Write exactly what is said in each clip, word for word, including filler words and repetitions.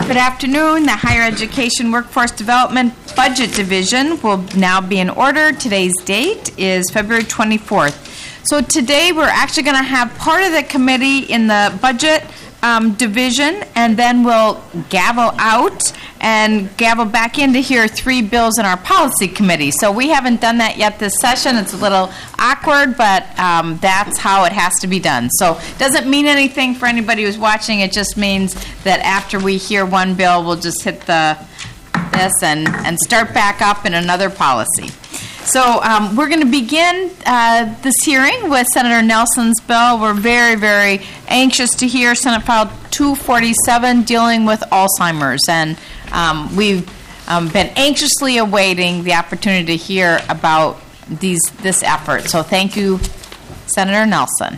Good afternoon. The Higher Education Workforce Development Budget Division will now be in order. Today's date is February twenty-fourth. So today we're actually going to have part of the committee in the budget um, division, and then we'll gavel out and gavel back in to hear three bills in our policy committee. So we haven't done that yet this session. It's a little awkward, but um, that's how it has to be done. So it doesn't mean anything for anybody who's watching. It just means that after we hear one bill, we'll just hit the this and, and start back up in another policy. So um, we're going to begin uh, this hearing with Senator Nelson's bill. We're very, very anxious to hear Senate File two forty-seven dealing with Alzheimer's. And um, we've um, been anxiously awaiting the opportunity to hear about these this effort. So thank you, Senator Nelson.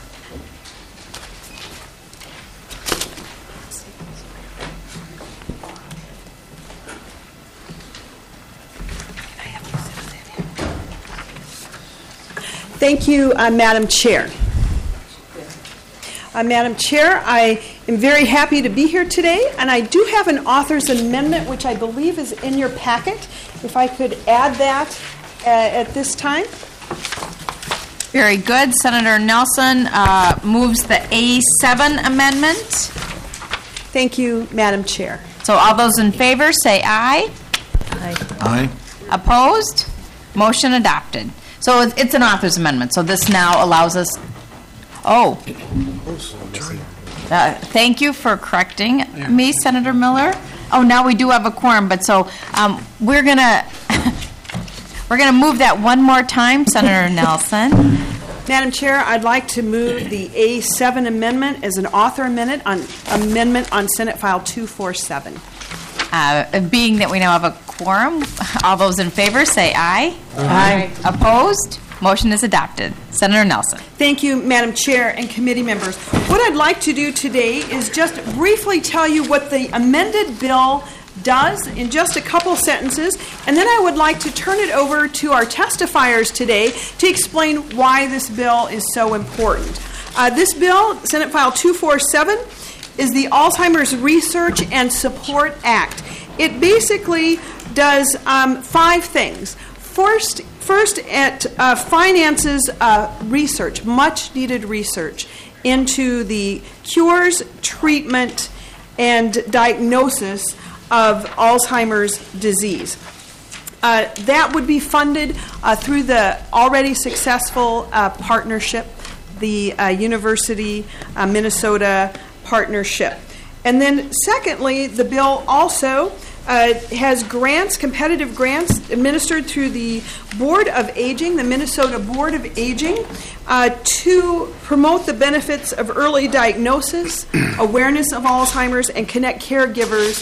Thank you, uh, Madam Chair. Uh, Madam Chair, I am very happy to be here today, and I do have an author's amendment, which I believe is in your packet. If I could add that uh, at this time. Very good. Senator Nelson uh, moves the A seven amendment. Thank you, Madam Chair. So all those in favor say aye. Aye. Aye. Opposed? Motion adopted. So it's an author's amendment. So this now allows us. Oh. Uh, thank you for correcting me, Senator Miller. Oh, now we do have a quorum, but so um, we're gonna we're gonna move that one more time, Senator Nelson. Madam Chair, I'd like to move the A seven amendment as an author amendment on amendment on Senate File two forty-seven. Uh, being that we now have a quorum, all those in favor say aye. Aye. Aye. Opposed? Motion is adopted. Senator Nelson. Thank you, Madam Chair and committee members. What I'd like to do today is just briefly tell you what the amended bill does in just a couple sentences, and then I would like to turn it over to our testifiers today to explain why this bill is so important. Uh, this bill, Senate File two forty-seven, is the Alzheimer's Research and Support Act. It basically does um, five things. First, first it uh, finances uh, research, much-needed research, into the cures, treatment, and diagnosis of Alzheimer's disease. Uh, that would be funded uh, through the already successful uh, partnership, the uh, University uh, Minnesota partnership. And then secondly, the bill also uh, has grants, competitive grants administered through the Board of Aging, the Minnesota Board of Aging, uh, to promote the benefits of early diagnosis, awareness of Alzheimer's, and connect caregivers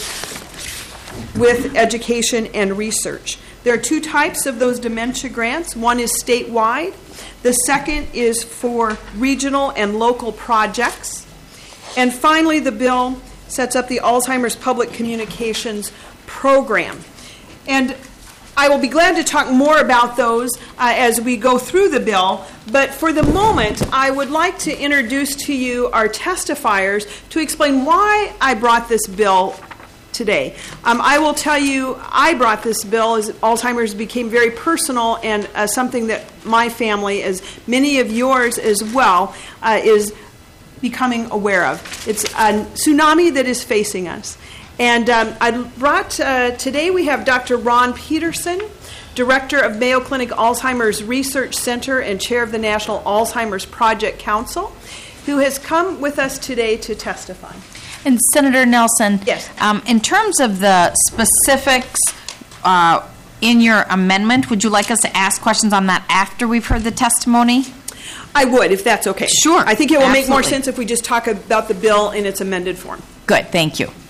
with education and research. There are two types of those dementia grants. One is statewide. The second is for regional and local projects. And finally, the bill sets up the Alzheimer's Public Communications Program. And I will be glad to talk more about those uh, as we go through the bill, but for the moment, I would like to introduce to you our testifiers to explain why I brought this bill today. Um, I will tell you, I brought this bill as Alzheimer's became very personal and uh, something that my family, as many of yours as well, uh, is becoming aware of. It's a tsunami that is facing us. And um, I brought, uh, today we have Doctor Ron Peterson, Director of Mayo Clinic Alzheimer's Research Center and Chair of the National Alzheimer's Project Council, who has come with us today to testify. And Senator Nelson, yes. um, in terms of the specifics uh, in your amendment, would you like us to ask questions on that after we've heard the testimony? I would, if that's okay. Sure. I think it will Absolutely. make more sense if we just talk about the bill in its amended form. Good, thank you.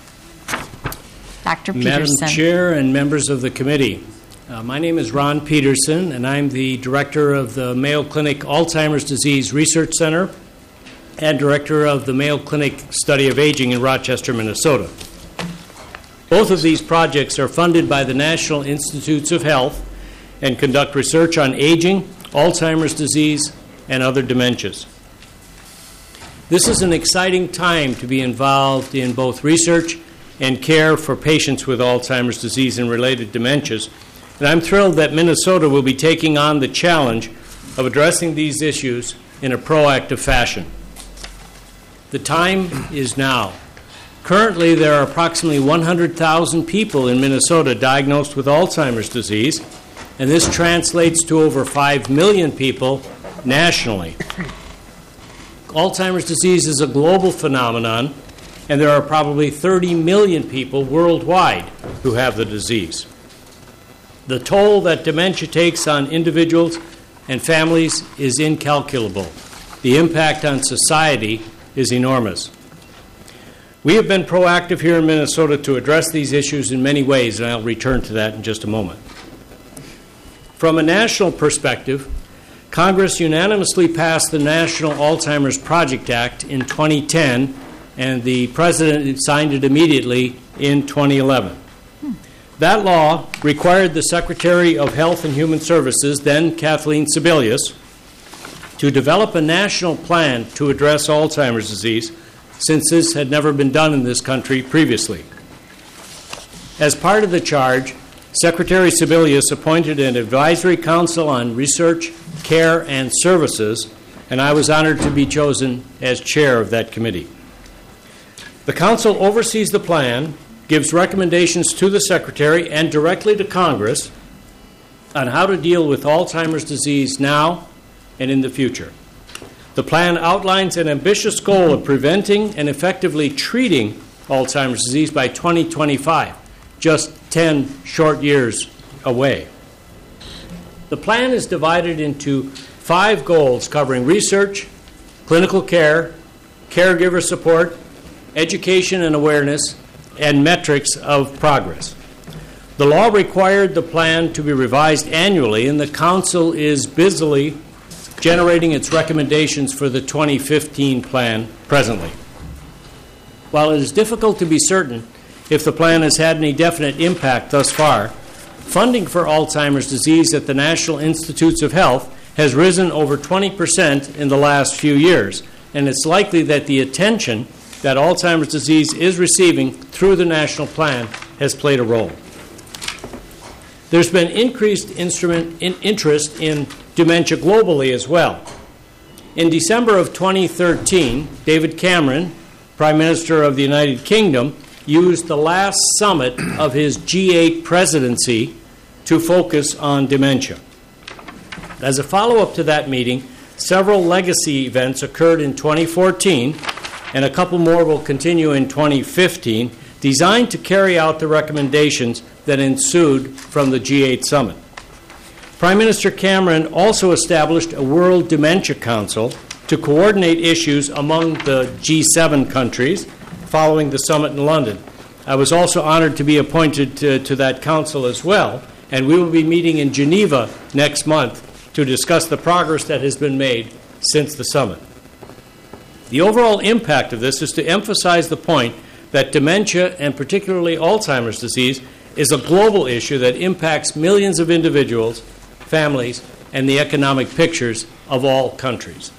Doctor Peterson. Madam Chair and members of the committee, uh, my name is Ron Peterson, and I'm the director of the Mayo Clinic Alzheimer's Disease Research Center and director of the Mayo Clinic Study of Aging in Rochester, Minnesota. Both of these projects are funded by the National Institutes of Health and conduct research on aging, Alzheimer's disease, and other dementias. This is an exciting time to be involved in both research and care for patients with Alzheimer's disease and related dementias. And I'm thrilled that Minnesota will be taking on the challenge of addressing these issues in a proactive fashion. The time is now. Currently, there are approximately one hundred thousand people in Minnesota diagnosed with Alzheimer's disease, and this translates to over five million people nationally. Alzheimer's disease is a global phenomenon, and there are probably thirty million people worldwide who have the disease. The toll that dementia takes on individuals and families is incalculable. The impact on society is enormous. We have been proactive here in Minnesota to address these issues in many ways, and I'll return to that in just a moment. From a national perspective, Congress unanimously passed the National Alzheimer's Project Act in twenty ten, and the President signed it immediately in twenty eleven. That law required the Secretary of Health and Human Services, then Kathleen Sebelius, to develop a national plan to address Alzheimer's disease, since this had never been done in this country previously. As part of the charge, Secretary Sebelius appointed an advisory council on research, care, and services, and I was honored to be chosen as chair of that committee. The council oversees the plan, gives recommendations to the Secretary and directly to Congress on how to deal with Alzheimer's disease now and in the future. The plan outlines an ambitious goal of preventing and effectively treating Alzheimer's disease by twenty twenty-five, just ten short years away. The plan is divided into five goals covering research, clinical care, caregiver support, education and awareness, and metrics of progress. The law required the plan to be revised annually, and the Council is busily generating its recommendations for the twenty fifteen plan presently. While it is difficult to be certain if the plan has had any definite impact thus far, funding for Alzheimer's disease at the National Institutes of Health has risen over twenty percent in the last few years, and it's likely that the attention that Alzheimer's disease is receiving through the national plan has played a role. There's been increased instrument in interest in dementia globally as well. In December of twenty thirteen, David Cameron, Prime Minister of the United Kingdom, used the last summit of his G eight presidency to focus on dementia. As a follow-up to that meeting, several legacy events occurred in twenty fourteen, and a couple more will continue in twenty fifteen, designed to carry out the recommendations that ensued from the G eight summit. Prime Minister Cameron also established a World Dementia Council to coordinate issues among the G seven countries following the summit in London. I was also honored to be appointed to, to that council as well, and we will be meeting in Geneva next month to discuss the progress that has been made since the summit. The overall impact of this is to emphasize the point that dementia, and particularly Alzheimer's disease, is a global issue that impacts millions of individuals, families, and the economic pictures of all countries.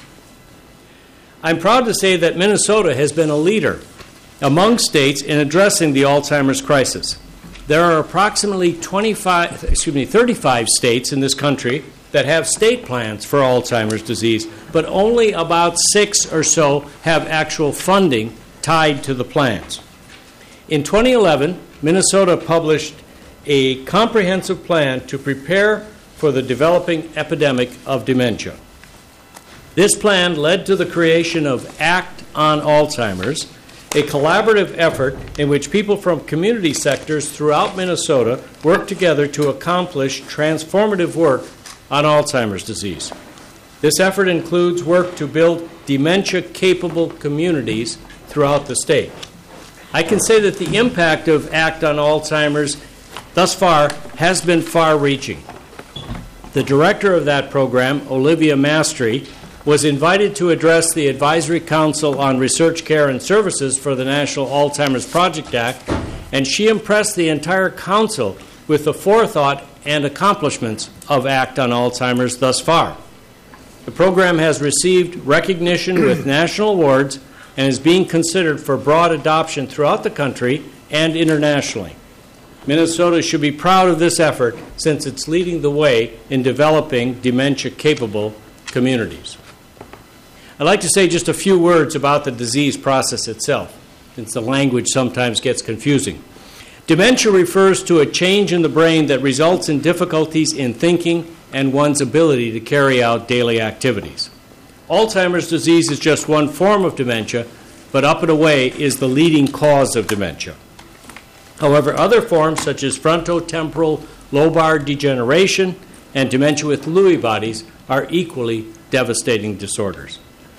I'm proud to say that Minnesota has been a leader among states in addressing the Alzheimer's crisis. There are approximately twenty-five, excuse me, thirty-five states in this country that have state plans for Alzheimer's disease, but only about six or so have actual funding tied to the plans. In twenty eleven, Minnesota published a comprehensive plan to prepare for the developing epidemic of dementia. This plan led to the creation of ACT on Alzheimer's, a collaborative effort in which people from community sectors throughout Minnesota work together to accomplish transformative work on Alzheimer's disease. This effort includes work to build dementia-capable communities throughout the state. I can say that the impact of ACT on Alzheimer's thus far has been far-reaching. The director of that program, Olivia Mastry, was invited to address the Advisory Council on Research, Care, and Services for the National Alzheimer's Project Act, and she impressed the entire council with the forethought and accomplishments of ACT on Alzheimer's thus far. The program has received recognition with national awards and is being considered for broad adoption throughout the country and internationally. Minnesota should be proud of this effort since it's leading the way in developing dementia-capable communities. I'd like to say just a few words about the disease process itself, since the language sometimes gets confusing. Dementia refers to a change in the brain that results in difficulties in thinking and one's ability to carry out daily activities. Alzheimer's disease is just one form of dementia, but up and away is the leading cause of dementia. However, other forms such as frontotemporal lobar degeneration and dementia with Lewy bodies are equally devastating disorders.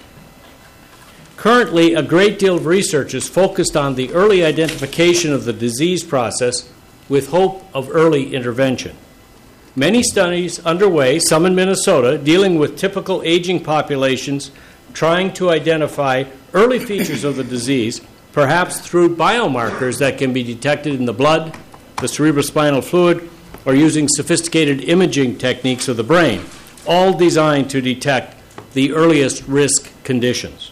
Currently, a great deal of research is focused on the early identification of the disease process with hope of early intervention. Many studies underway, some in Minnesota, dealing with typical aging populations, trying to identify early features of the disease, perhaps through biomarkers that can be detected in the blood, the cerebrospinal fluid, or using sophisticated imaging techniques of the brain, all designed to detect the earliest risk conditions.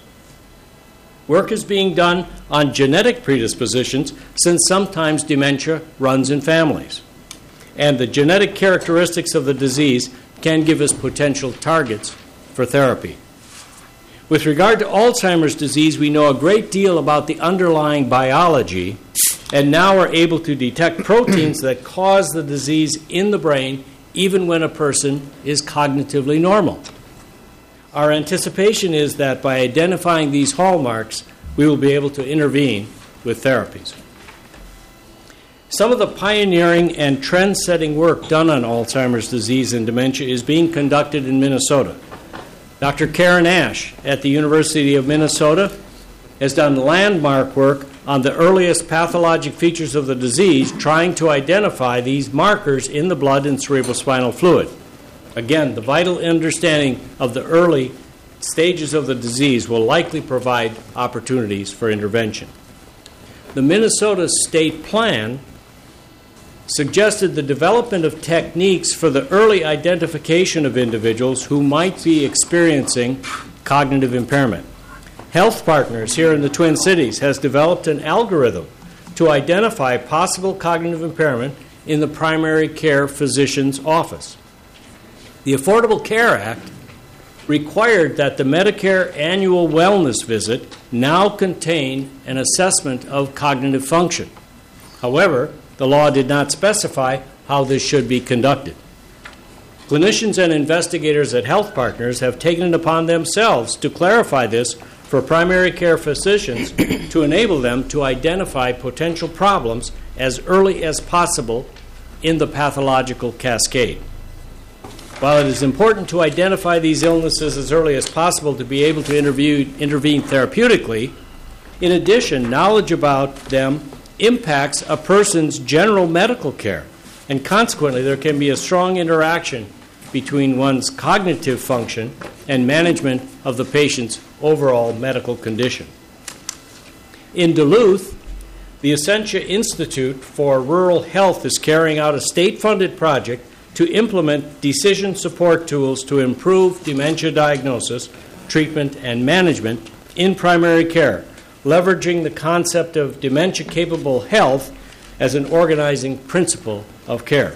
Work is being done on genetic predispositions since sometimes dementia runs in families. And the genetic characteristics of the disease can give us potential targets for therapy. With regard to Alzheimer's disease, we know a great deal about the underlying biology and now are able to detect proteins that cause the disease in the brain even when a person is cognitively normal. Our anticipation is that by identifying these hallmarks, we will be able to intervene with therapies. Some of the pioneering and trend-setting work done on Alzheimer's disease and dementia is being conducted in Minnesota. Doctor Karen Ash at the University of Minnesota has done landmark work on the earliest pathologic features of the disease, trying to identify these markers in the blood and cerebrospinal fluid. Again, the vital understanding of the early stages of the disease will likely provide opportunities for intervention. The Minnesota State Plan suggested the development of techniques for the early identification of individuals who might be experiencing cognitive impairment. Health Partners here in the Twin Cities has developed an algorithm to identify possible cognitive impairment in the primary care physician's office. The Affordable Care Act required that the Medicare annual wellness visit now contain an assessment of cognitive function. However, the law did not specify how this should be conducted. Clinicians and investigators at Health Partners have taken it upon themselves to clarify this for primary care physicians to enable them to identify potential problems as early as possible in the pathological cascade. While it is important to identify these illnesses as early as possible to be able to intervene, intervene therapeutically, in addition, knowledge about them impacts a person's general medical care, and consequently there can be a strong interaction between one's cognitive function and management of the patient's overall medical condition. In Duluth, the Essentia Institute for Rural Health is carrying out a state-funded project to implement decision support tools to improve dementia diagnosis, treatment, and management in primary care, leveraging the concept of dementia-capable health as an organizing principle of care.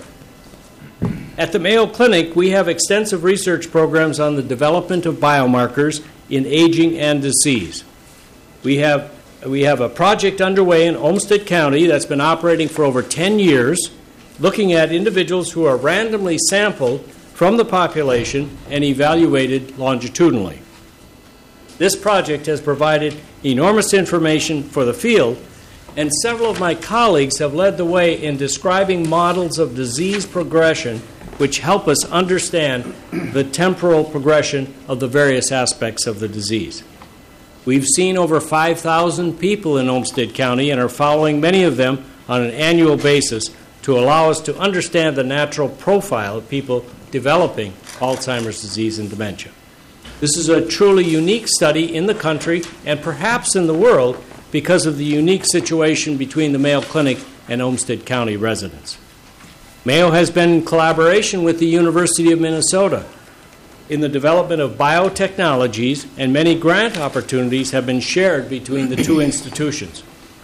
At the Mayo Clinic, we have extensive research programs on the development of biomarkers in aging and disease. We have, we have a project underway in Olmsted County that's been operating for over ten years, looking at individuals who are randomly sampled from the population and evaluated longitudinally. This project has provided enormous information for the field, and several of my colleagues have led the way in describing models of disease progression which help us understand the temporal progression of the various aspects of the disease. We've seen over five thousand people in Olmsted County and are following many of them on an annual basis to allow us to understand the natural profile of people developing Alzheimer's disease and dementia. This is a truly unique study in the country and perhaps in the world because of the unique situation between the Mayo Clinic and Olmsted County residents. Mayo has been in collaboration with the University of Minnesota in the development of biotechnologies, and many grant opportunities have been shared between the two institutions.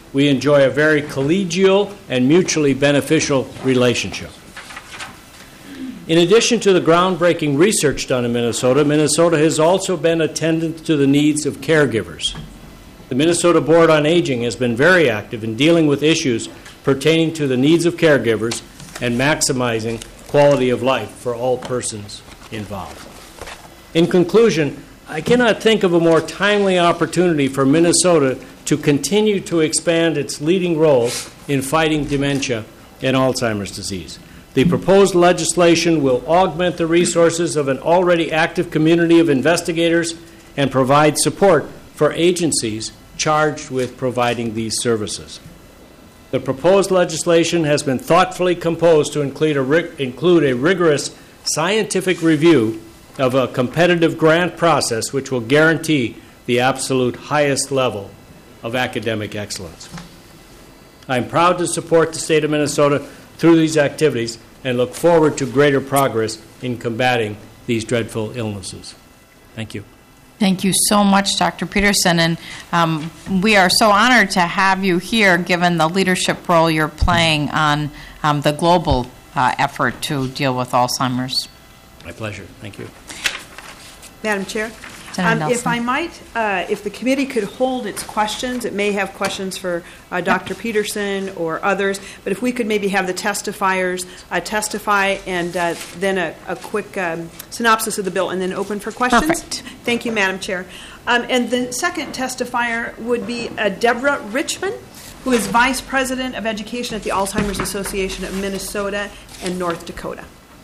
we enjoy a very collegial and mutually beneficial relationship. In addition to the groundbreaking research done in Minnesota, Minnesota has also been attentive to the needs of caregivers. The Minnesota Board on Aging has been very active in dealing with issues pertaining to the needs of caregivers and maximizing quality of life for all persons involved. In conclusion, I cannot think of a more timely opportunity for Minnesota to continue to expand its leading role in fighting dementia and Alzheimer's disease. The proposed legislation will augment the resources of an already active community of investigators and provide support for agencies charged with providing these services. The proposed legislation has been thoughtfully composed to include a, rig- include a rigorous scientific review of a competitive grant process which will guarantee the absolute highest level of academic excellence. I'm proud to support the state of Minnesota through these activities and look forward to greater progress in combating these dreadful illnesses. Thank you. Thank you so much, Doctor Peterson, and um, we are so honored to have you here given the leadership role you're playing on um, the global uh, effort to deal with Alzheimer's. My pleasure. Thank you. Madam Chair, Senator um, if Nelson. I might, uh, if the committee could hold its questions, it may have questions for uh, Doctor Peterson or others, but if we could maybe have the testifiers uh, testify and uh, then a, a quick um, synopsis of the bill and then open for questions. Perfect. Thank you, Madam Chair. Um, and the second testifier would be uh, Deborah Richmond, who is Vice President of Education at the Alzheimer's Association of Minnesota and North Dakota.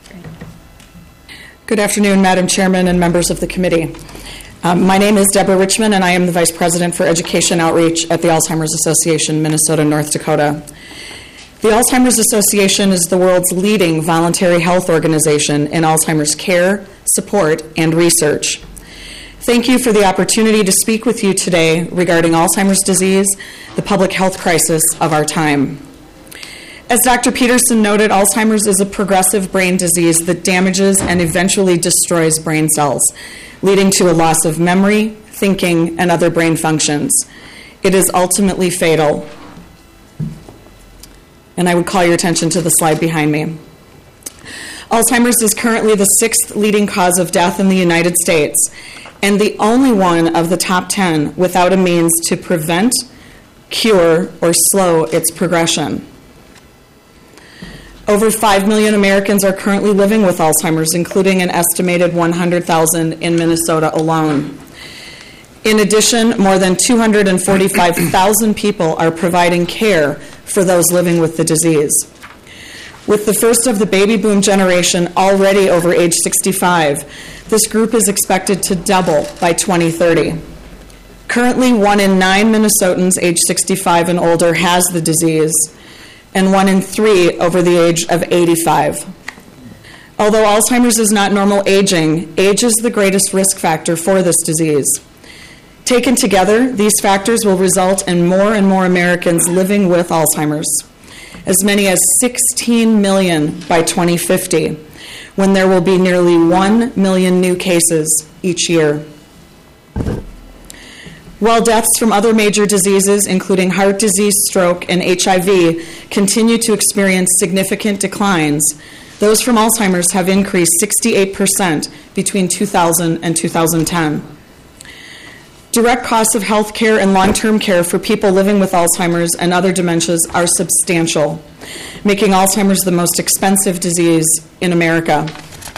Good afternoon, Madam Chairman and members of the committee. Um, my name is Deborah Richmond, and I am the Vice President for Education Outreach at the Alzheimer's Association, Minnesota, North Dakota. The Alzheimer's Association is the world's leading voluntary health organization in Alzheimer's care, support, and research. Thank you for the opportunity to speak with you today regarding Alzheimer's disease, the public health crisis of our time. As Doctor Peterson noted, Alzheimer's is a progressive brain disease that damages and eventually destroys brain cells, leading to a loss of memory, thinking, and other brain functions. It is ultimately fatal. And I would call your attention to the slide behind me. Alzheimer's is currently the sixth leading cause of death in the United States, and the only one of the top ten without a means to prevent, cure, or slow its progression. Over five million Americans are currently living with Alzheimer's, including an estimated one hundred thousand in Minnesota alone. In addition, more than two hundred forty-five thousand people are providing care for those living with the disease. With the first of the baby boom generation already over age sixty-five, this group is expected to double by twenty thirty. Currently, one in nine Minnesotans age sixty-five and older has the disease, and one in three over the age of eighty-five. Although Alzheimer's is not normal aging, age is the greatest risk factor for this disease. Taken together, these factors will result in more and more Americans living with Alzheimer's, as many as sixteen million by twenty fifty, when there will be nearly one million new cases each year. While deaths from other major diseases, including heart disease, stroke, and H I V, continue to experience significant declines, those from Alzheimer's have increased sixty-eight percent between two thousand and two thousand ten. Direct costs of health care and long-term care for people living with Alzheimer's and other dementias are substantial, making Alzheimer's the most expensive disease in America.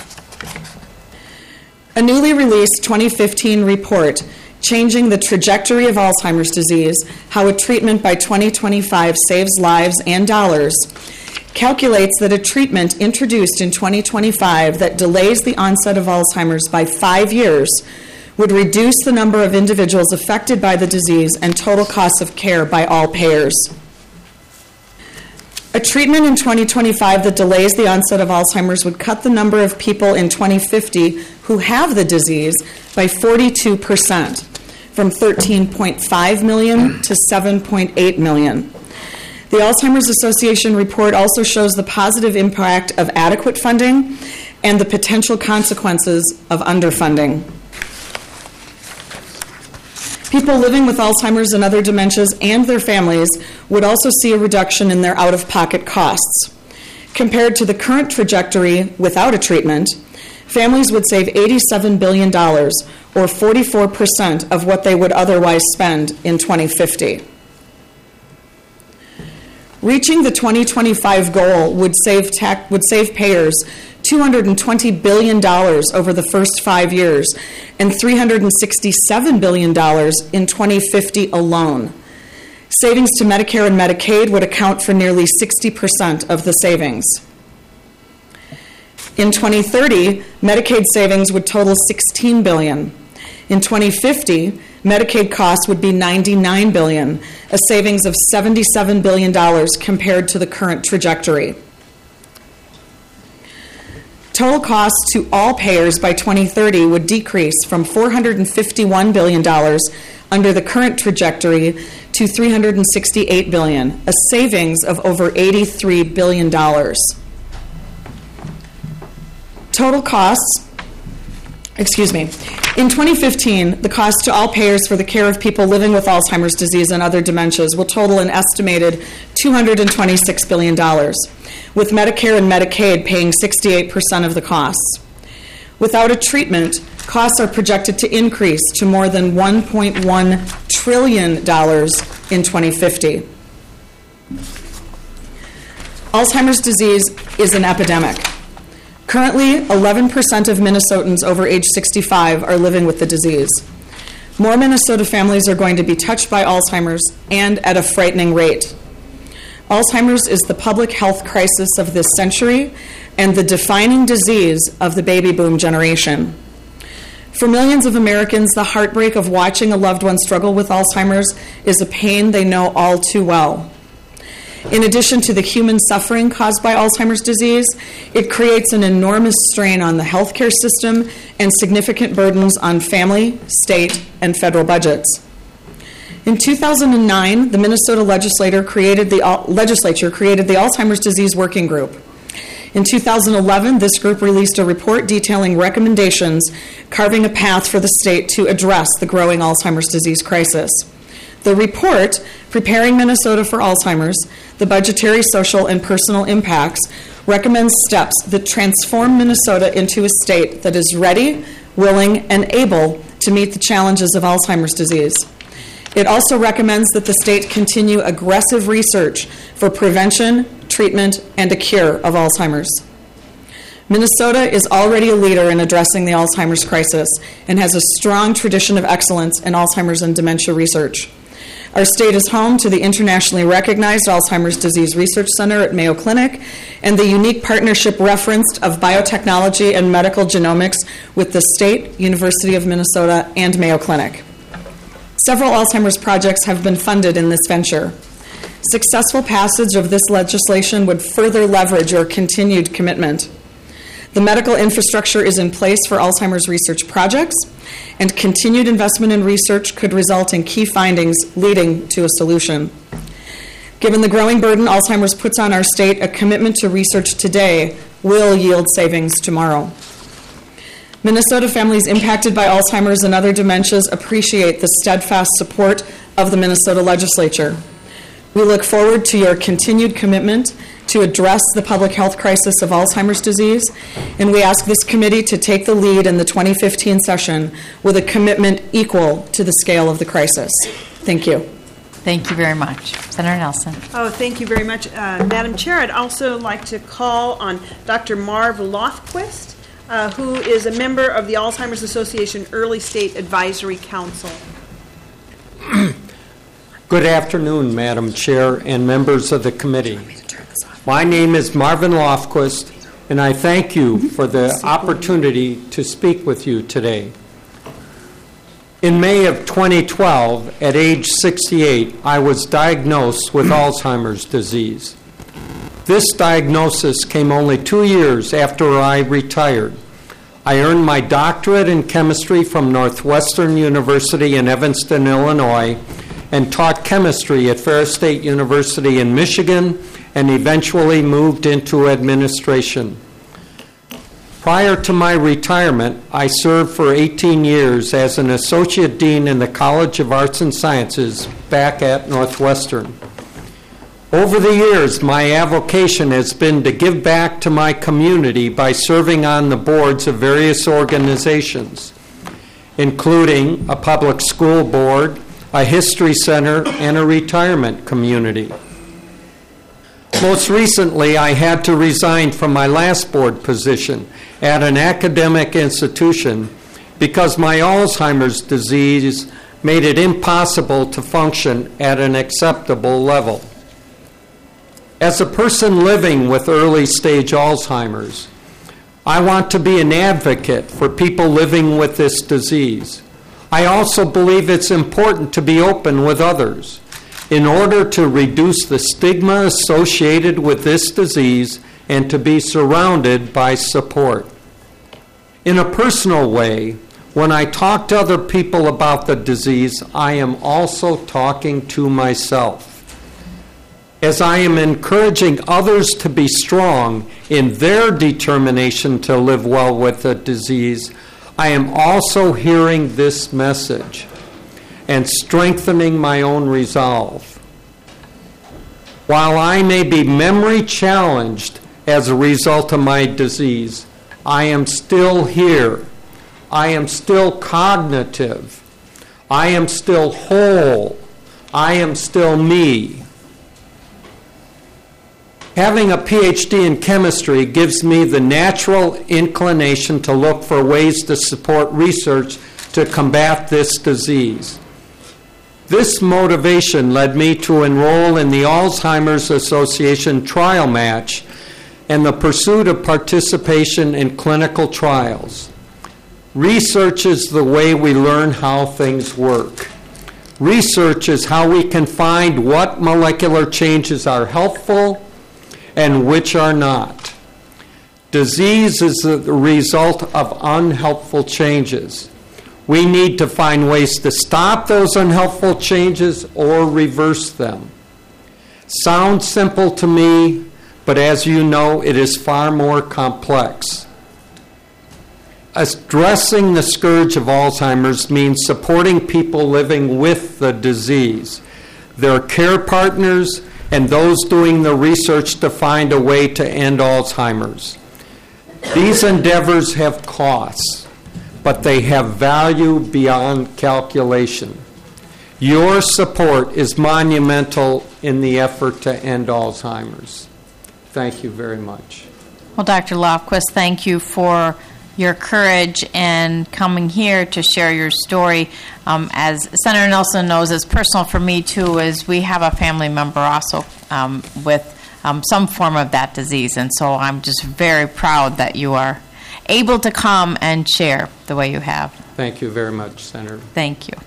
A newly released twenty fifteen report, Changing the Trajectory of Alzheimer's Disease, How a Treatment by twenty twenty-five Saves Lives and Dollars, calculates that a treatment introduced in twenty twenty-five that delays the onset of Alzheimer's by five years would reduce the number of individuals affected by the disease and total costs of care by all payers. A treatment in twenty twenty-five that delays the onset of Alzheimer's would cut the number of people in twenty fifty who have the disease by forty-two percent, from thirteen point five million to seven point eight million. The Alzheimer's Association report also shows the positive impact of adequate funding and the potential consequences of underfunding. People living with Alzheimer's and other dementias and their families would also see a reduction in their out-of-pocket costs. Compared to the current trajectory without a treatment, families would save eighty-seven billion dollars, or forty-four percent of what they would otherwise spend in twenty fifty. Reaching the twenty twenty-five goal would save, tax, would save payers two hundred twenty billion dollars over the first five years and three hundred sixty-seven billion dollars in twenty fifty alone. Savings to Medicare and Medicaid would account for nearly sixty percent of the savings. In twenty thirty, Medicaid savings would total sixteen billion dollars. In twenty fifty, Medicaid costs would be ninety-nine billion dollars, a savings of seventy-seven billion dollars compared to the current trajectory. Total costs to all payers by twenty thirty would decrease from four hundred fifty-one billion dollars under the current trajectory to three hundred sixty-eight billion dollars, a savings of over eighty-three billion dollars. Total costs, excuse me, in twenty fifteen, the cost to all payers for the care of people living with Alzheimer's disease and other dementias will total an estimated two hundred twenty-six billion dollars, with Medicare and Medicaid paying sixty-eight percent of the costs. Without a treatment, costs are projected to increase to more than one point one trillion dollars in twenty fifty. Alzheimer's disease is an epidemic. Currently, eleven percent of Minnesotans over age sixty-five are living with the disease. More Minnesota families are going to be touched by Alzheimer's, and at a frightening rate. Alzheimer's is the public health crisis of this century and the defining disease of the baby boom generation. For millions of Americans, the heartbreak of watching a loved one struggle with Alzheimer's is a pain they know all too well. In addition to the human suffering caused by Alzheimer's disease, it creates an enormous strain on the healthcare system and significant burdens on family, state, and federal budgets. In two thousand nine, the Minnesota legislature created the, legislature created the Alzheimer's Disease Working Group. In two thousand eleven, this group released a report detailing recommendations carving a path for the state to address the growing Alzheimer's disease crisis. The report, Preparing Minnesota for Alzheimer's, the Budgetary, Social, and Personal Impacts, recommends steps that transform Minnesota into a state that is ready, willing, and able to meet the challenges of Alzheimer's disease. It also recommends that the state continue aggressive research for prevention, treatment, and a cure of Alzheimer's. Minnesota is already a leader in addressing the Alzheimer's crisis and has a strong tradition of excellence in Alzheimer's and dementia research. Our state is home to the internationally recognized Alzheimer's Disease Research Center at Mayo Clinic and the unique partnership referenced of biotechnology and medical genomics with the State University of Minnesota and Mayo Clinic. Several Alzheimer's projects have been funded in this venture. Successful passage of this legislation would further leverage your continued commitment. The medical infrastructure is in place for Alzheimer's research projects, and continued investment in research could result in key findings leading to a solution. Given the growing burden Alzheimer's puts on our state, a commitment to research today will yield savings tomorrow. Minnesota families impacted by Alzheimer's and other dementias appreciate the steadfast support of the Minnesota legislature. We look forward to your continued commitment to address the public health crisis of Alzheimer's disease, and we ask this committee to take the lead in the twenty fifteen session with a commitment equal to the scale of the crisis. Thank you. Thank you very much. Senator Nelson. Oh, thank you very much. Uh, Madam Chair, I'd also like to call on Doctor Marv Lothquist, uh, who is a member of the Alzheimer's Association Early State Advisory Council. Good afternoon, Madam Chair and members of the committee. My name is Marvin Lothquist, and I thank you for the opportunity to speak with you today. In May of twenty twelve, at age sixty-eight, I was diagnosed with Alzheimer's disease. This diagnosis came only two years after I retired. I earned my doctorate in chemistry from Northwestern University in Evanston, Illinois, and taught chemistry at Ferris State University in Michigan, and eventually moved into administration. Prior to my retirement, I served for eighteen years as an associate dean in the College of Arts and Sciences back at Northwestern. Over the years, my avocation has been to give back to my community by serving on the boards of various organizations, including a public school board, a history center, and a retirement community. Most recently, I had to resign from my last board position at an academic institution because my Alzheimer's disease made it impossible to function at an acceptable level. As a person living with early-stage Alzheimer's, I want to be an advocate for people living with this disease. I also believe it's important to be open with others in order to reduce the stigma associated with this disease and to be surrounded by support. In a personal way, when I talk to other people about the disease, I am also talking to myself. As I am encouraging others to be strong in their determination to live well with the disease, I am also hearing this message and strengthening my own resolve. While I may be memory challenged as a result of my disease, I am still here. I am still cognitive. I am still whole. I am still me. Having a P H D in chemistry gives me the natural inclination to look for ways to support research to combat this disease. This motivation led me to enroll in the Alzheimer's Association trial match and the pursuit of participation in clinical trials. Research is the way we learn how things work. Research is how we can find what molecular changes are helpful and which are not. Disease is the result of unhelpful changes. We need to find ways to stop those unhelpful changes or reverse them. Sounds simple to me, but as you know, it is far more complex. Addressing the scourge of Alzheimer's means supporting people living with the disease, their care partners, and those doing the research to find a way to end Alzheimer's. These endeavors have costs, but they have value beyond calculation. Your support is monumental in the effort to end Alzheimer's. Thank you very much. Well, Doctor Lofquist, thank you for your courage and coming here to share your story. Um, as Senator Nelson knows, it's personal for me too, as we have a family member also um, with um, some form of that disease. And so I'm just very proud that you are able to come and share the way you have. Thank you very much, Senator. Thank you.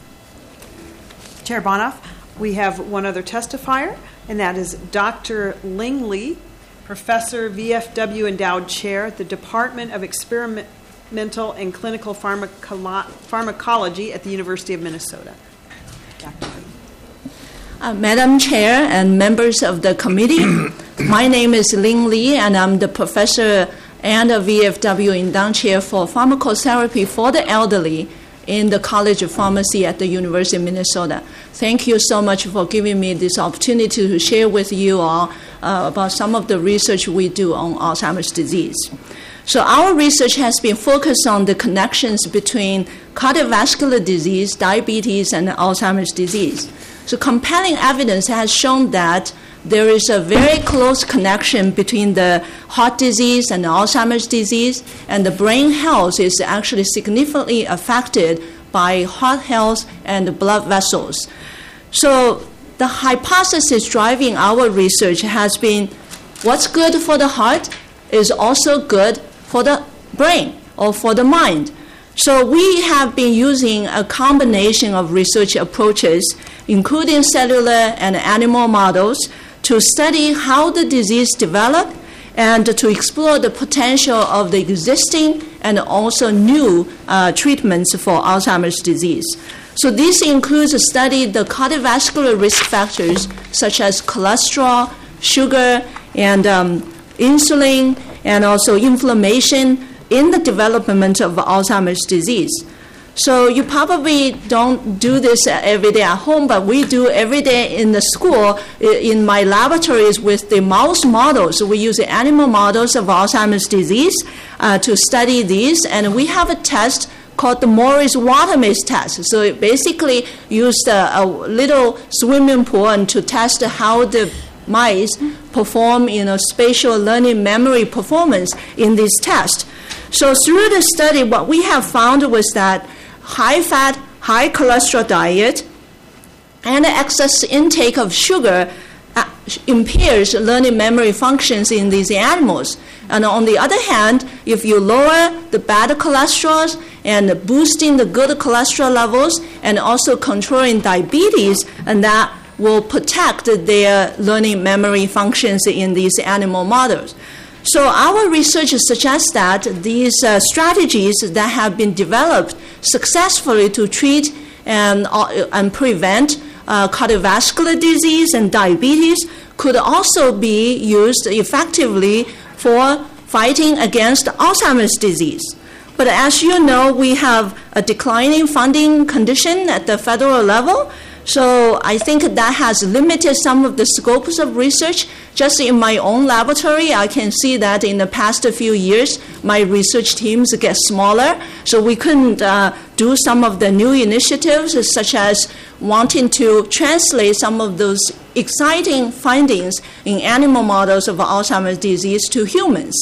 Chair Bonoff, we have one other testifier, and that is Doctor Ling Li, Professor, V F W Endowed Chair at the Department of Experimental and Clinical Pharmacolo- Pharmacology at the University of Minnesota. Doctor Li. Uh, Madam Chair and members of the committee, my name is Ling Li, and I'm the professor and a V F W Endowed Chair for Pharmacotherapy for the Elderly in the College of Pharmacy at the University of Minnesota. Thank you so much for giving me this opportunity to share with you all uh, about some of the research we do on Alzheimer's disease. So our research has been focused on the connections between cardiovascular disease, diabetes, and Alzheimer's disease. So compelling evidence has shown that there is a very close connection between the heart disease and the Alzheimer's disease, and the brain health is actually significantly affected by heart health and blood vessels. So the hypothesis driving our research has been what's good for the heart is also good for the brain or for the mind. So we have been using a combination of research approaches, including cellular and animal models, to study how the disease developed and to explore the potential of the existing and also new uh, treatments for Alzheimer's disease. So this includes a study of the cardiovascular risk factors such as cholesterol, sugar, and um, insulin, and also inflammation, in the development of Alzheimer's disease. So you probably don't do this every day at home, but we do every day in the school. In my laboratories with the mouse models, we use animal models of Alzheimer's disease uh, to study these, and we have a test called the Morris water maze test. So it basically used a, a little swimming pool and to test how the mice perform, you know, spatial learning memory performance in this test. So through the study, what we have found was that high-fat, high-cholesterol diet and excess intake of sugar uh, impairs learning memory functions in these animals. And on the other hand, if you lower the bad cholesterol and boosting the good cholesterol levels and also controlling diabetes, and that will protect their learning memory functions in these animal models. So our research suggests that these uh, strategies that have been developed successfully to treat and, uh, and prevent uh, cardiovascular disease and diabetes could also be used effectively for fighting against Alzheimer's disease. But as you know, we have a declining funding condition at the federal level. So I think that has limited some of the scopes of research. Just in my own laboratory, I can see that in the past few years, my research teams get smaller. So we couldn't uh, do some of the new initiatives, such as wanting to translate some of those exciting findings in animal models of Alzheimer's disease to humans.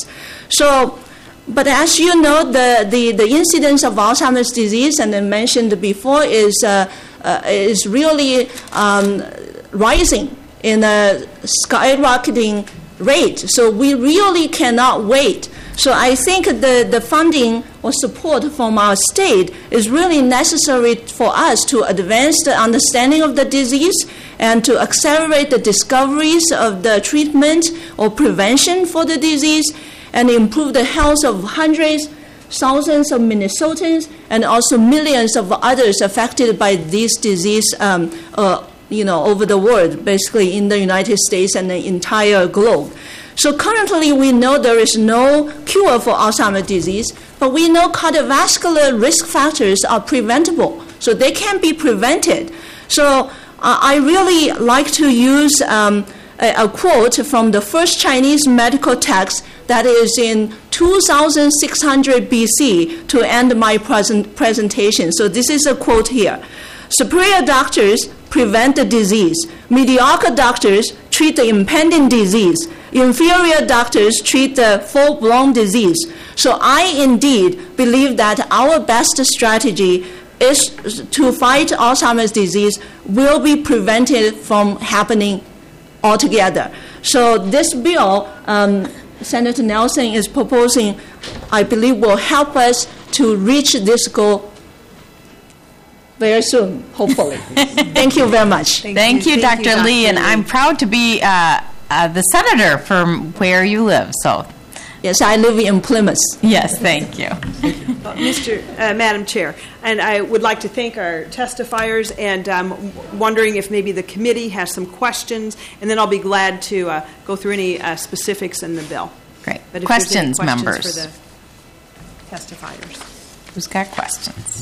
So, but as you know, the, the, the incidence of Alzheimer's disease, and I mentioned before, is uh, uh, is really um, rising in a skyrocketing rate. So we really cannot wait. So I think the, the funding or support from our state is really necessary for us to advance the understanding of the disease and to accelerate the discoveries of the treatment or prevention for the disease and improve the health of hundreds, thousands of Minnesotans, and also millions of others affected by this disease um, uh, you know, over the world, basically in the United States and the entire globe. So currently we know there is no cure for Alzheimer's disease, but we know cardiovascular risk factors are preventable, so they can be prevented. So uh, I really like to use um, a, a quote from the first Chinese medical text that is in two thousand six hundred B C to end my present presentation. So this is a quote here. Superior doctors prevent the disease. Mediocre doctors treat the impending disease. Inferior doctors treat the full-blown disease. So I indeed believe that our best strategy is to fight Alzheimer's disease will be prevented from happening altogether. So this bill, um, Senator Nelson is proposing, I believe will help us to reach this goal very soon, hopefully. Thank you very much. Thank, Thank you, you Thank Doctor You, Lee, and Lee. I'm proud to be uh, uh, the senator from where you live. So, yes, I live in Plymouth. Yes, thank you, uh, Mister Uh, Madam Chair. And I would like to thank our testifiers, and I'm um, wondering if maybe the committee has some questions, and then I'll be glad to uh, go through any uh, specifics in the bill. Great. But if questions, questions, members. For the testifiers. Who's got questions?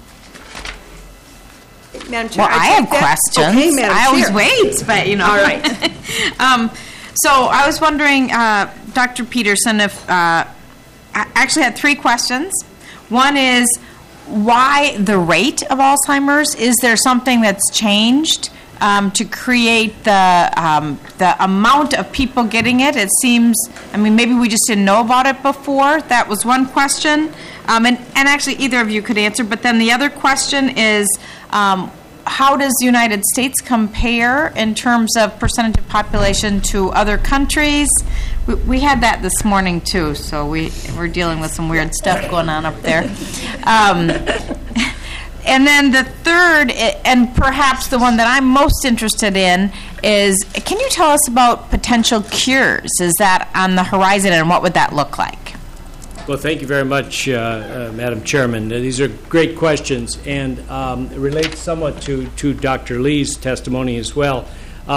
Madam Chair, well, I, I have that. questions. Okay, Madam I always Chair. wait, but you know. All right. um, so I was wondering, uh, Doctor Peterson, if uh, I actually had three questions. One is why the rate of Alzheimer's? Is there something that's changed um, to create the um, the amount of people getting it? It seems. I mean, maybe we just didn't know about it before. That was one question. Um, and, and actually, either of you could answer. But then the other question is, um, how does the United States compare in terms of percentage of population to other countries? We, we had that this morning, too, so we, we're dealing with some weird stuff going on up there. Um, and then the third, and perhaps the one that I'm most interested in, is can you tell us about potential cures? Is that on the horizon, and what would that look like? Well, thank you very much, uh, uh, Madam Chairman. Uh, these are great questions, and um, relate somewhat to, to Doctor Lee's testimony as well. Um,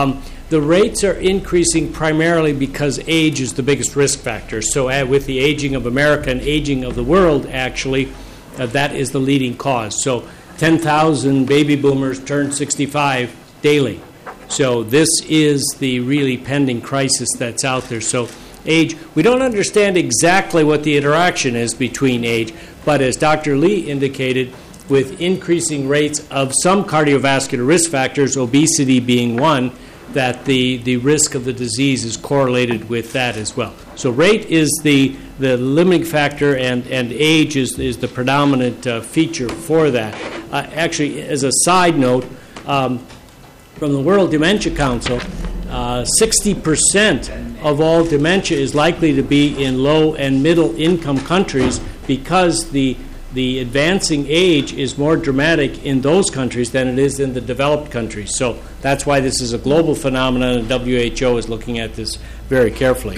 The rates are increasing primarily because age is the biggest risk factor. So uh, with the aging of America and aging of the world, actually, uh, that is the leading cause. So ten thousand baby boomers turn sixty-five daily. So this is the really pending crisis that's out there. So age, we don't understand exactly what the interaction is between age, but as Doctor Lee indicated, with increasing rates of some cardiovascular risk factors, obesity being one, that the, the risk of the disease is correlated with that as well. So rate is the, the limiting factor, and, and age is, is the predominant uh, feature for that. Uh, actually, as a side note, um, from the World Dementia Council, uh, sixty percent of all dementia is likely to be in low and middle income countries because the the advancing age is more dramatic in those countries than it is in the developed countries. So that's why this is a global phenomenon, and W H O is looking at this very carefully.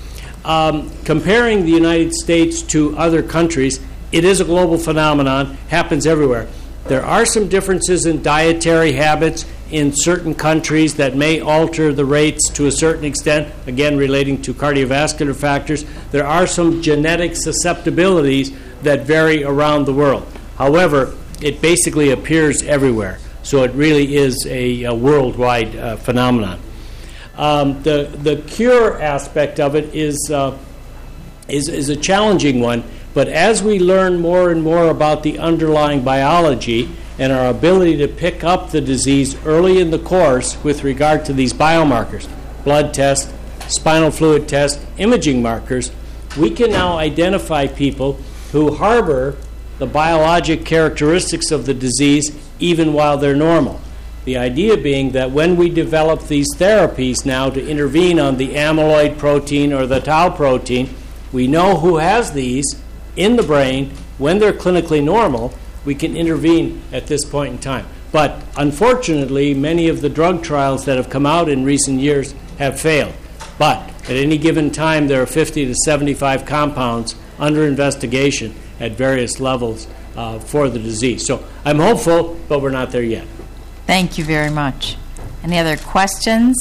Um, comparing the United States to other countries, it is a global phenomenon, happens everywhere. There are some differences in dietary habits in certain countries that may alter the rates to a certain extent, again relating to cardiovascular factors. There are some genetic susceptibilities that vary around the world. However, it basically appears everywhere, so it really is a, a worldwide uh, phenomenon. Um, the the cure aspect of it is, uh, is is a challenging one, but as we learn more and more about the underlying biology and our ability to pick up the disease early in the course with regard to these biomarkers, blood test, spinal fluid test, imaging markers, we can now identify people who harbor the biologic characteristics of the disease even while they're normal. The idea being that when we develop these therapies now to intervene on the amyloid protein or the tau protein, we know who has these in the brain when they're clinically normal. We can intervene at this point in time. But unfortunately, many of the drug trials that have come out in recent years have failed. But at any given time, there are fifty to seventy-five compounds under investigation at various levels uh, for the disease. So I'm hopeful, but we're not there yet. Thank you very much. Any other questions?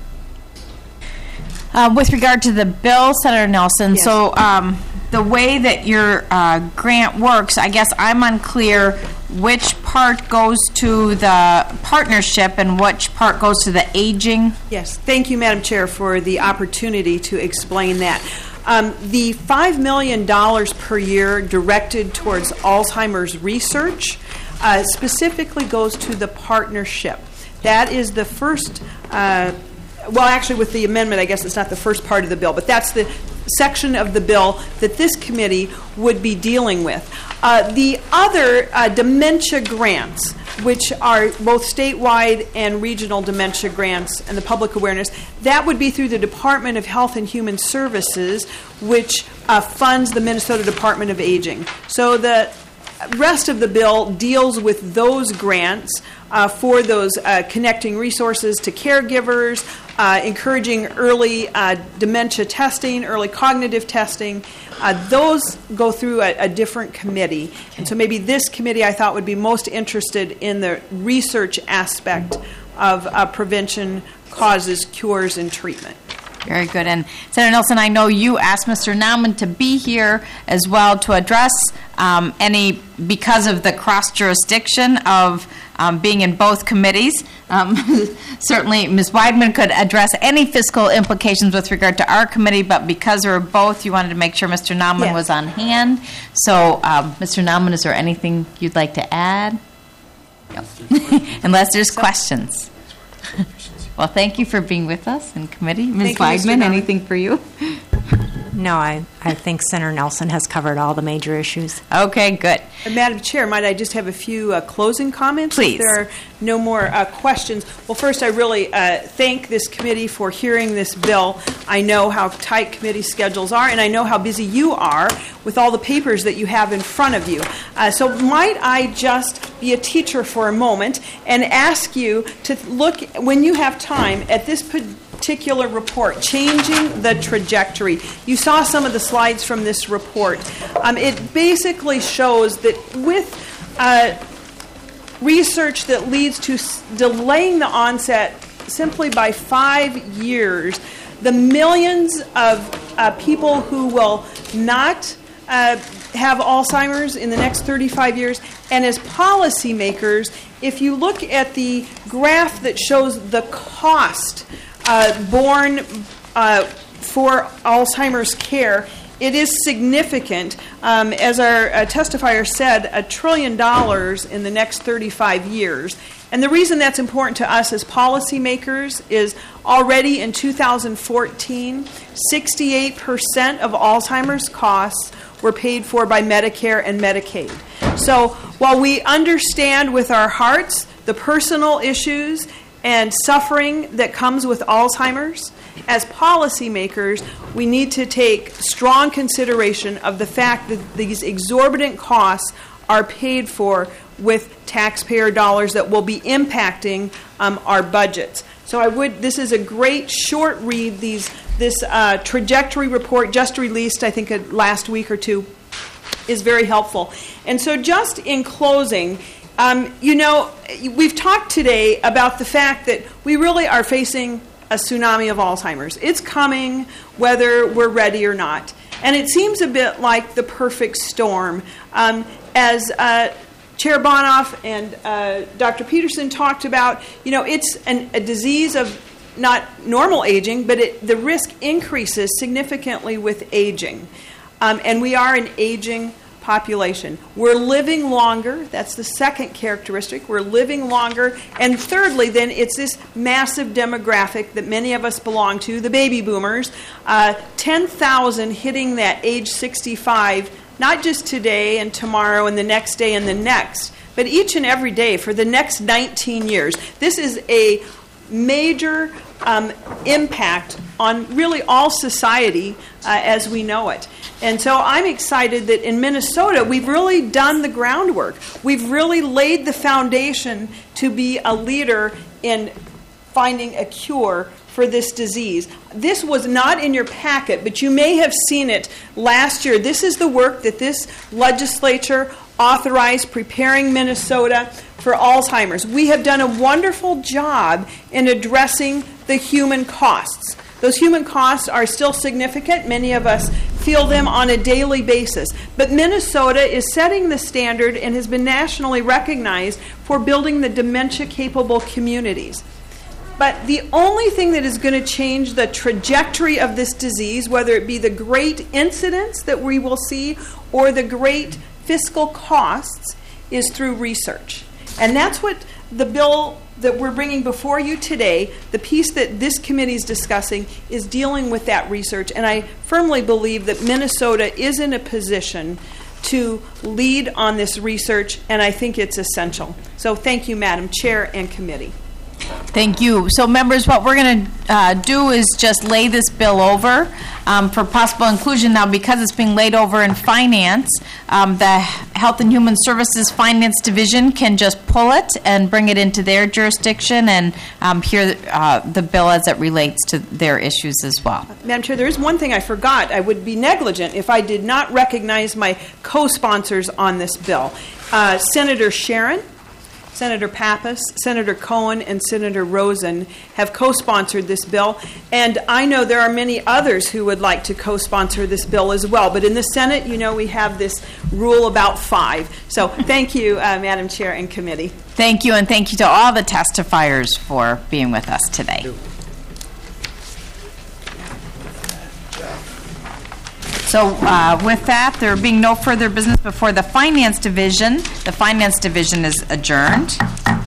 Uh, with regard to the bill, Senator Nelson, Yes. so um, the way that your uh, grant works, I guess I'm unclear which part goes to the partnership and which part goes to the aging. Yes, thank you, Madam Chair, for the opportunity to explain that. Um, the five million dollars per year directed towards Alzheimer's research uh, specifically goes to the partnership. That is the first, uh, well, actually, with the amendment, I guess it's not the first part of the bill, but that's the section of the bill that this committee would be dealing with. Uh, the other uh, dementia grants, which are both statewide and regional dementia grants and the public awareness, that would be through the Department of Health and Human Services, which uh, funds the Minnesota Department of Aging. So the rest of the bill deals with those grants uh, for those uh, connecting resources to caregivers, uh, encouraging early uh, dementia testing, early cognitive testing. Uh, those go through a, a different committee. And so maybe this committee, I thought, would be most interested in the research aspect of uh, prevention, causes, cures, and treatment. Very good. And Senator Nelson, I know you asked Mister Naumann to be here as well to address um, any, because of the cross-jurisdiction of um, being in both committees. Um, certainly, Miz Weidman could address any fiscal implications with regard to our committee, but because we're both, you wanted to make sure Mister Naumann Yes. was on hand. So, um, Mister Naumann, is there anything you'd like to add? No. Unless there's questions. Well, thank you for being with us in committee. Miz Thank you, Mister Weidman, Naumann. anything for you? No, I, I think Senator Nelson has covered all the major issues. Okay, good. Uh, Madam Chair, might I just have a few uh, closing comments? Please. If there are no more uh, questions. Well, first, I really uh, thank this committee for hearing this bill. I know how tight committee schedules are, and I know how busy you are with all the papers that you have in front of you. Uh, so might I just be a teacher for a moment and ask you to look, when you have time, at this particular report, Changing the Trajectory. You saw some of the slides from this report. Um, it basically shows that with uh, research that leads to s- delaying the onset simply by five years the millions of uh, people who will not uh, have Alzheimer's in the next thirty-five years. And as policymakers, if you look at the graph that shows the cost uh, borne uh, for Alzheimer's care, it is significant. Um, as our uh, testifier said, a trillion dollars in the next thirty-five years. And the reason that's important to us as policymakers is already in two thousand fourteen, sixty-eight percent of Alzheimer's costs were paid for by Medicare and Medicaid. So while we understand with our hearts the personal issues and suffering that comes with Alzheimer's, as policymakers, we need to take strong consideration of the fact that these exorbitant costs are paid for with taxpayer dollars that will be impacting um, our budgets. So I would. This is a great short read. These this uh, trajectory report just released, I think, uh, last week or two, is very helpful. And so, just in closing, um, you know, we've talked today about the fact that we really are facing a tsunami of Alzheimer's. It's coming, whether we're ready or not. And it seems a bit like the perfect storm. Um, as uh, Chair Bonoff and uh, Doctor Peterson talked about, you know, it's an, a disease of not normal aging, but it, the risk increases significantly with aging. Um, and we are an aging population. We're living longer. That's the second characteristic. We're living longer. And thirdly, then, it's this massive demographic that many of us belong to, the baby boomers. Uh, ten thousand hitting that age sixty-five, not just today and tomorrow and the next day and the next, but each and every day for the next nineteen years. This is a major um, impact on really all society uh, as we know it. And so I'm excited that in Minnesota we've really done the groundwork. We've really laid the foundation to be a leader in finding a cure for this disease. This was not in your packet, but you may have seen it last year. This is the work that this legislature authorized preparing Minnesota for Alzheimer's. We have done a wonderful job in addressing the human costs. Those human costs are still significant. Many of us feel them on a daily basis. But Minnesota is setting the standard and has been nationally recognized for building the dementia-capable communities. But the only thing that is going to change the trajectory of this disease, whether it be the great incidence that we will see or the great fiscal costs, is through research. And that's what the bill that we're bringing before you today, the piece that this committee is discussing, is dealing with that research. And I firmly believe that Minnesota is in a position to lead on this research, and I think it's essential. So thank you, Madam Chair and committee. Thank you. So, members, what we're going to uh, do is just lay this bill over um, for possible inclusion. Now, because it's being laid over in finance, um, the Health and Human Services Finance Division can just pull it and bring it into their jurisdiction and um, hear uh, the bill as it relates to their issues as well. Madam Chair, there is one thing I forgot. I would be negligent if I did not recognize my co-sponsors on this bill. Uh, Senator Sharon, Senator Pappas, Senator Cohen, and Senator Rosen have co-sponsored this bill, and I know there are many others who would like to co-sponsor this bill as well. But in the Senate, you know, we have this rule about five. So thank you, uh, Madam Chair and committee. Thank you, and thank you to all the testifiers for being with us today. So uh, with that, there being no further business before the Finance Division, the Finance Division is adjourned.